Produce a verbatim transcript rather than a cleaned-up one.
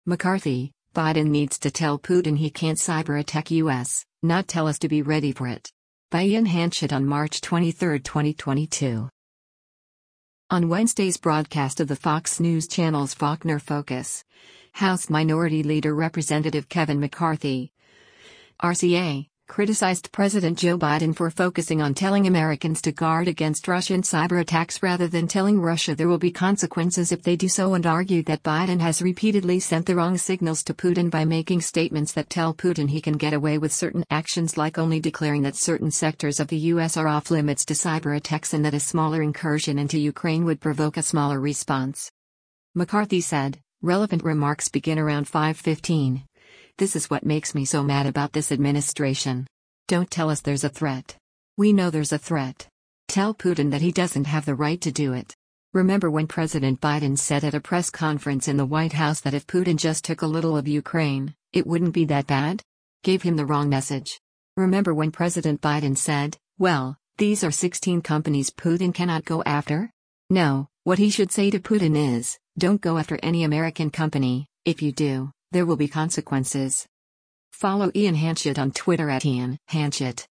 McCarthy, Biden needs to tell Putin he can't cyber attack U S, not tell us to be ready for it. By Ian Hanchett on March twenty-third, twenty twenty-two. On Wednesday's broadcast of the Fox News Channel's Faulkner Focus, House Minority Leader Representative Kevin McCarthy, R C A, criticized President Joe Biden for focusing on telling Americans to guard against Russian cyber attacks rather than telling Russia there will be consequences if they do so, and argued that Biden has repeatedly sent the wrong signals to Putin by making statements that tell Putin he can get away with certain actions, like only declaring that certain sectors of the U S are off limits to cyber attacks and that a smaller incursion into Ukraine would provoke a smaller response. McCarthy said, relevant remarks begin around five fifteen. This is what makes me so mad about this administration. Don't tell us there's a threat. We know there's a threat. Tell Putin that he doesn't have the right to do it. Remember when President Biden said at a press conference in the White House that if Putin just took a little of Ukraine, it wouldn't be that bad? Gave him the wrong message. Remember when President Biden said, well, these are sixteen companies Putin cannot go after? No, what he should say to Putin is, don't go after any American company. If you do, there will be consequences. Follow Ian Hanchett on Twitter at Ian Hanchett.